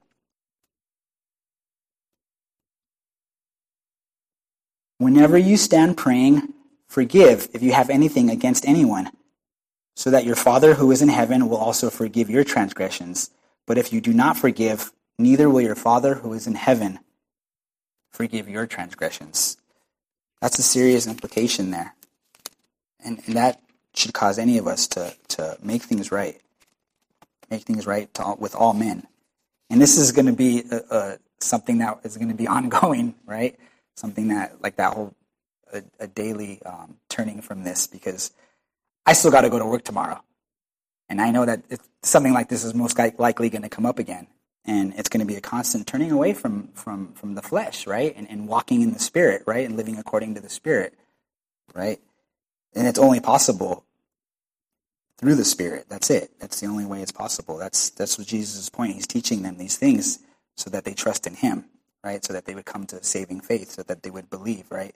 Speaker 1: Whenever you stand praying, forgive if you have anything against anyone, so that your Father who is in heaven will also forgive your transgressions. But if you do not forgive, neither will your Father who is in heaven forgive your transgressions. That's a serious implication there. And that should cause any of us to make things right. Make things right with all men. And this is going to be something that is going to be ongoing, right? Something that, like that whole, a daily turning from this, because I still got to go to work tomorrow. And I know that something like this is most likely going to come up again. And it's going to be a constant turning away from the flesh, right? And walking in the Spirit, right? And living according to the Spirit, right? And it's only possible through the Spirit. That's it. That's the only way it's possible. That's what Jesus' point. He's teaching them these things so that they trust in Him, right? So that they would come to saving faith, so that they would believe, right?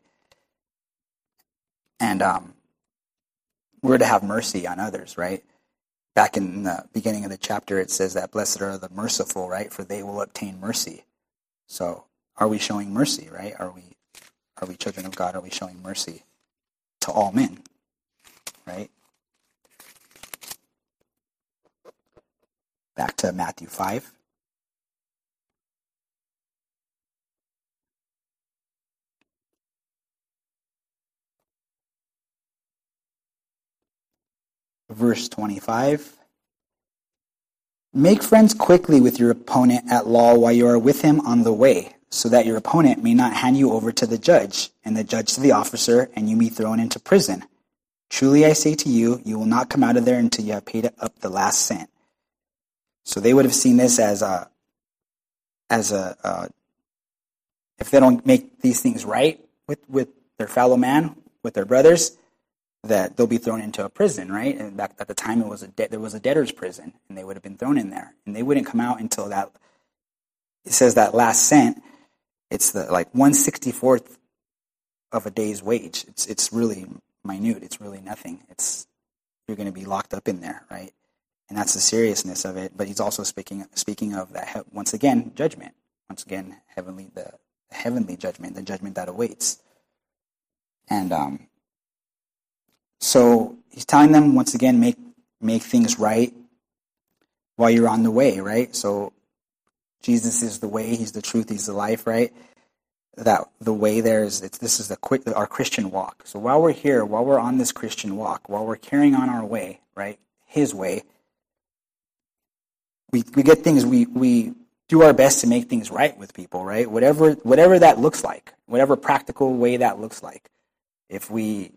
Speaker 1: And we're to have mercy on others, right? Back in the beginning of the chapter, it says that blessed are the merciful, right? For they will obtain mercy. So are we showing mercy, right? Are we children of God? Are we showing mercy to all men, right? Back to Matthew 5. Verse 25. Make friends quickly with your opponent at law while you are with him on the way, so that your opponent may not hand you over to the judge, and the judge to the officer, and you be thrown into prison. Truly I say to you, you will not come out of there until you have paid up the last cent. So they would have seen this as if they don't make these things right with their fellow man, with their brothers, that they'll be thrown into a prison, right? And back at the time, there was a debtor's prison, and they would have been thrown in there, and they wouldn't come out until that. It says that last cent. It's the 1/64th of a day's wage. It's really minute. It's really nothing. You're going to be locked up in there, right? And that's the seriousness of it. But he's also speaking of that once again judgment. Once again, the heavenly judgment, the judgment that awaits, and so he's telling them, once again, make things right while you're on the way, right? So Jesus is the way, He's the truth, He's the life, right? That the way this is our Christian walk. So while we're here, while we're on this Christian walk, while we're carrying on our way, right, His way, we get things, we do our best to make things right with people, right? Whatever that looks like, whatever practical way that looks like. If we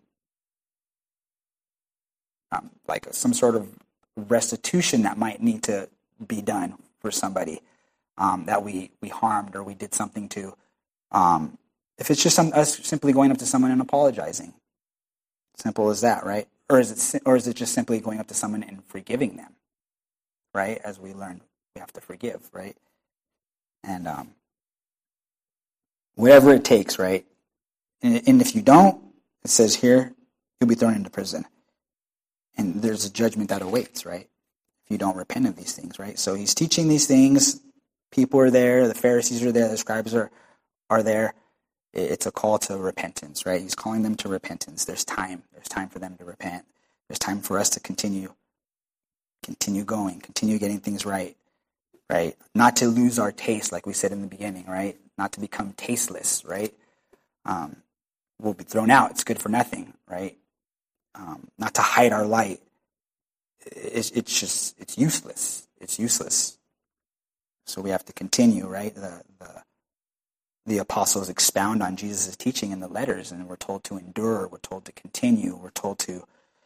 Speaker 1: like some sort of restitution that might need to be done for somebody that we harmed or we did something to. If it's just us simply going up to someone and apologizing, simple as that, right? Or is it just simply going up to someone and forgiving them, right? As we learn, we have to forgive, right? And whatever it takes, right? And if you don't, it says here, you'll be thrown into prison. And there's a judgment that awaits, right? If you don't repent of these things, right? So he's teaching these things. People are there. The Pharisees are there. The scribes are there. It's a call to repentance, right? He's calling them to repentance. There's time. There's time for them to repent. There's time for us to continue going, continue getting things right? Not to lose our taste, like we said in the beginning, right? Not to become tasteless, right? We'll be thrown out. It's good for nothing, right? Not to hide our light. It's useless. It's useless. So we have to continue, right? The apostles expound on Jesus' teaching in the letters, and we're told to endure. We're told to continue. We're told to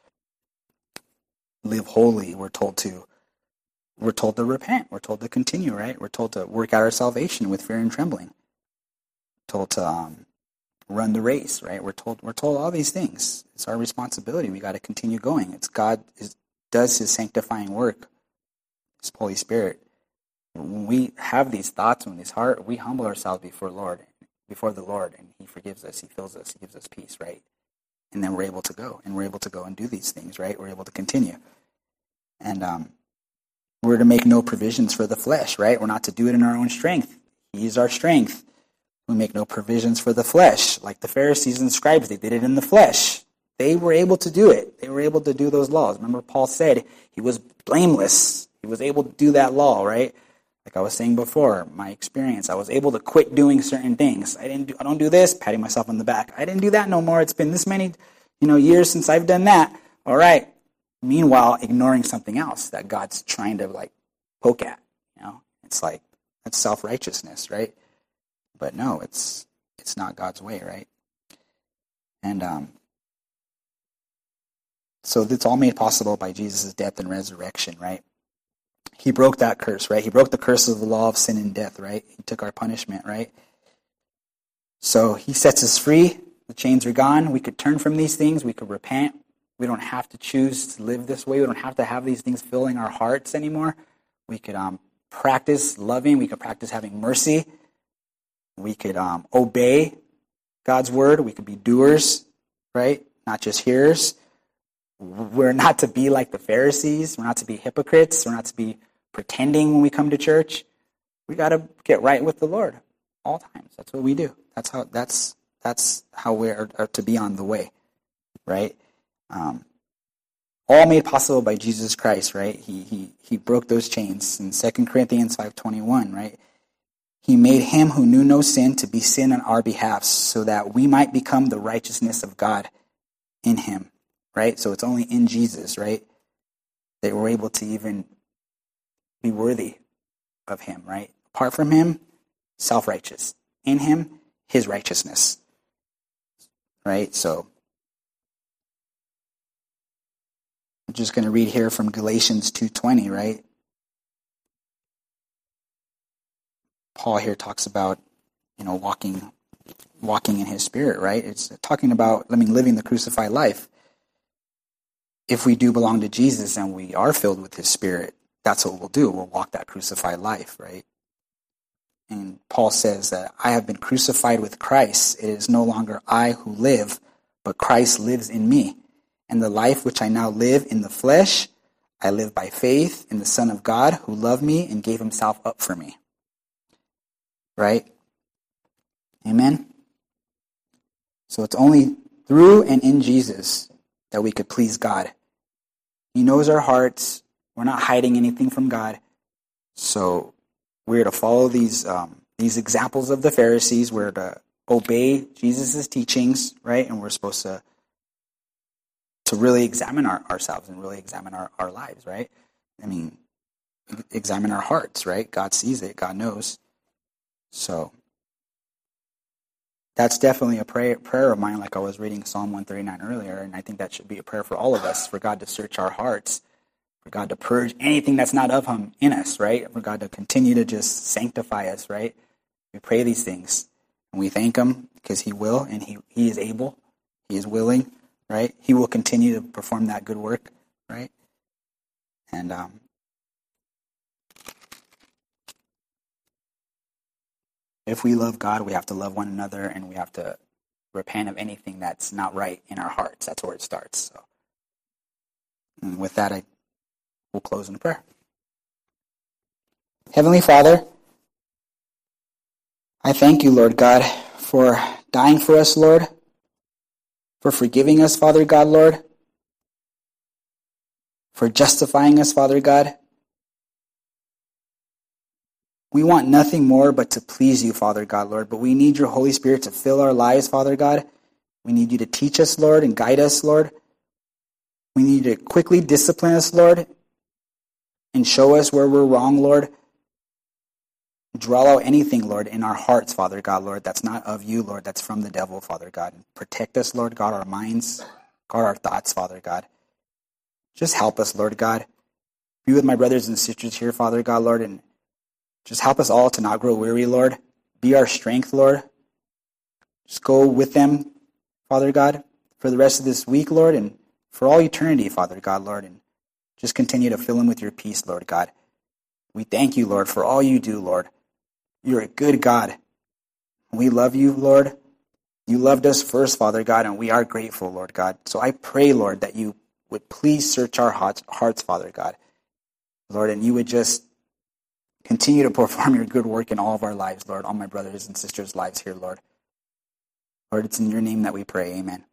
Speaker 1: live holy. We're told to repent. We're told to continue, right? We're told to work out our salvation with fear and trembling. We're told to run the race, right? We're told all these things. It's our responsibility. We got to continue going. It's God does His sanctifying work, His Holy Spirit. When we have these thoughts in His heart, we humble ourselves before the Lord, and He forgives us. He fills us. He gives us peace, right? And then we're able to go, and do these things, right? We're able to continue. And We're to make no provisions for the flesh, right? We're not to do it in our own strength. He is our strength. We make no provisions for the flesh. Like the Pharisees and scribes, they did it in the flesh. They were able to do it. They were able to do those laws. Remember, Paul said he was blameless. He was able to do that law, right? Like I was saying before, my experience, I was able to quit doing certain things. I don't do this, patting myself on the back. I didn't do that no more. It's been this many, years since I've done that. All right. Meanwhile, ignoring something else that God's trying to poke at. It's like that's self-righteousness, right? But no, it's not God's way, right? And so it's all made possible by Jesus' death and resurrection, right? He broke that curse, right? He broke the curse of the law of sin and death, right? He took our punishment, right? So he sets us free. The chains are gone. We could turn from these things. We could repent. We don't have to choose to live this way. We don't have to have these things filling our hearts anymore. We could practice loving. We could practice having mercy. We could obey God's word. We could be doers, right? Not just hearers. We're not to be like the Pharisees. We're not to be hypocrites. We're not to be pretending when we come to church. We got to get right with the Lord all times. That's what we do. That's how we are to be on the way, right? All made possible by Jesus Christ, right? He broke those chains in 2 Corinthians 5:21, right? He made him who knew no sin to be sin on our behalf so that we might become the righteousness of God in him, right? So it's only in Jesus, right, that we're able to even be worthy of him, right? Apart from him, self-righteous. In him, his righteousness, right? So I'm just going to read here from Galatians 2:20, right? Paul here talks about, walking in his spirit, right? It's talking about, living the crucified life. If we do belong to Jesus and we are filled with his spirit, that's what we'll do. We'll walk that crucified life, right? And Paul says that I have been crucified with Christ. It is no longer I who live, but Christ lives in me. And the life which I now live in the flesh, I live by faith in the Son of God who loved me and gave himself up for me. Right? Amen? So it's only through and in Jesus that we could please God. He knows our hearts. We're not hiding anything from God. So we're to follow these examples of the Pharisees. We're to obey Jesus' teachings, right? And we're supposed to really examine ourselves and really examine our lives, right? Examine our hearts, right? God sees it. God knows. So that's definitely a prayer of mine, like I was reading Psalm 139 earlier, and I think that should be a prayer for all of us, for God to search our hearts, for God to purge anything that's not of him in us, right? For God to continue to just sanctify us, right? We pray these things, and we thank him because he will, and he is able, he is willing, right? He will continue to perform that good work, right? And if we love God, we have to love one another, and we have to repent of anything that's not right in our hearts. That's where it starts. So, and with that, we'll close in prayer. Heavenly Father, I thank you, Lord God, for dying for us, Lord, for forgiving us, Father God, Lord, for justifying us, Father God. We want nothing more but to please you, Father God, Lord, but we need your Holy Spirit to fill our lives, Father God. We need you to teach us, Lord, and guide us, Lord. We need you to quickly discipline us, Lord, and show us where we're wrong, Lord. Draw out anything, Lord, in our hearts, Father God, Lord, that's not of you, Lord, that's from the devil, Father God. Protect us, Lord, guard our minds, guard our thoughts, Father God. Just help us, Lord God. Be with my brothers and sisters here, Father God, Lord, and just help us all to not grow weary, Lord. Be our strength, Lord. Just go with them, Father God, for the rest of this week, Lord, and for all eternity, Father God, Lord, and just continue to fill them with your peace, Lord God. We thank you, Lord, for all you do, Lord. You're a good God. We love you, Lord. You loved us first, Father God, and we are grateful, Lord God. So I pray, Lord, that you would please search our hearts, Father God. Lord, and you would just continue to perform your good work in all of our lives, Lord, all my brothers and sisters' lives here, Lord. Lord, it's in your name that we pray. Amen.